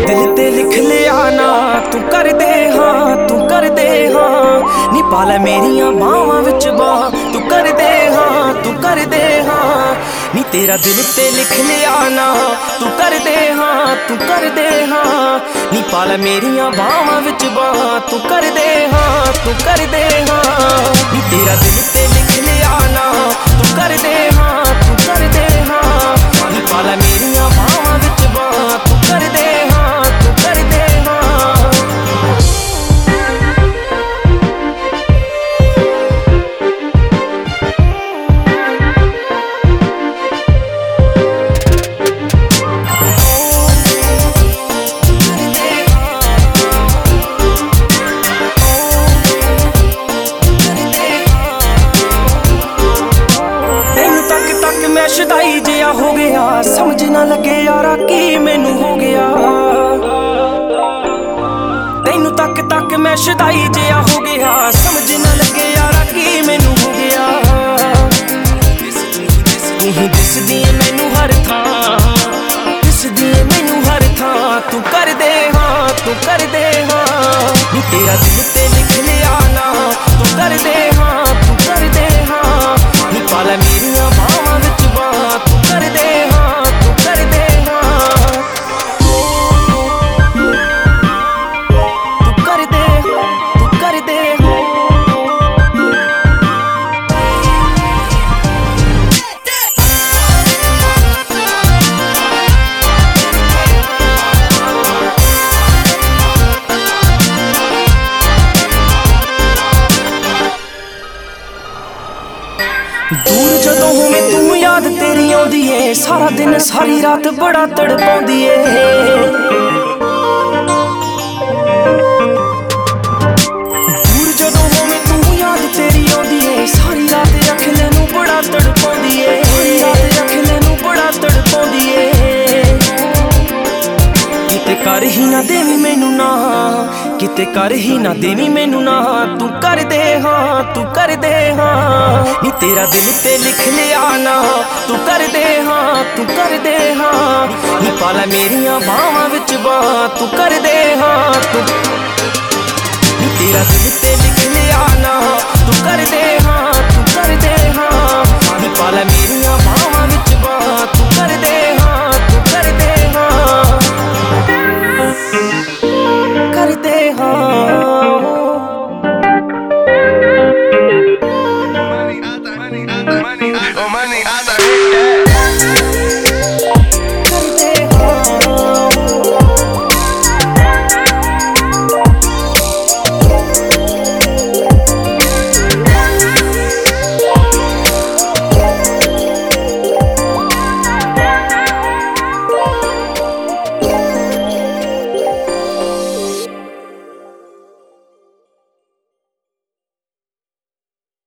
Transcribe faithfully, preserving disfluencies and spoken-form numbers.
दिल ते लिख लिया ना तू कर दे हाँ तू कर दे हाँ नी पाला मेरिया बावां विच बाह तू कर दे हाँ तू कर दे हाँ नी तेरा दिल ते लिख लिया ना तू कर दे हाँ तू कर दे हाँ नी पाला मेरिया बावां विच बाह तू कर दे हाँ तू कर दे हाँ नी तेरा दिल ते लिख लिया ना तू कर दे हाँ तू कर दे हाँ नी पाला मेरिया बावां विच बाह तू कर दे हाँ तू कर दे हाँ। मैं शुदाई जिया हो गया समझ ना लगे यारा की मैनू हो गया तैनू तक तक मैं शुदाई जिया हो गया समझ ना लगे यारा की मैनू हो गया तू ही दिसदी मैनू हर थां दिसदी मैनू हर थां तू कर दे हाँ तू कर दे हाँ नी तेरा दिल ते लिख लिया ना तू कर दे हाँ तू कर दे हाँ नी पाला मेरिया बावां विच बाह तू कर दे हाँ तू कर दे हाँ तू कर दे तू कर दे दूर जदों होवे तू याद तेरी आउंदी ए सारा दिन सारी रात बड़ा तड़पाउंदी ए दूर जदों होवे तू याद तेरी आउंदी ए सारी रात अख नैनू बड़ा तड़पाउंदी ए सारी रात अख नैनू बड़ा तड़पाउंदी ए किते कर ही ना देवी मैनू ना किते कर ही ना देवी मैनू ना तू कर दे हाँ तू कर दे हाँ नी तेरा दिल ते लिख लिया ना तू कर दे हाँ तू कर दे हाँ नी पाला मेरिया बावां विच बाह तू कर दे हाँ तू नी तेरा दिल ते लिख लिया ना तू कर दे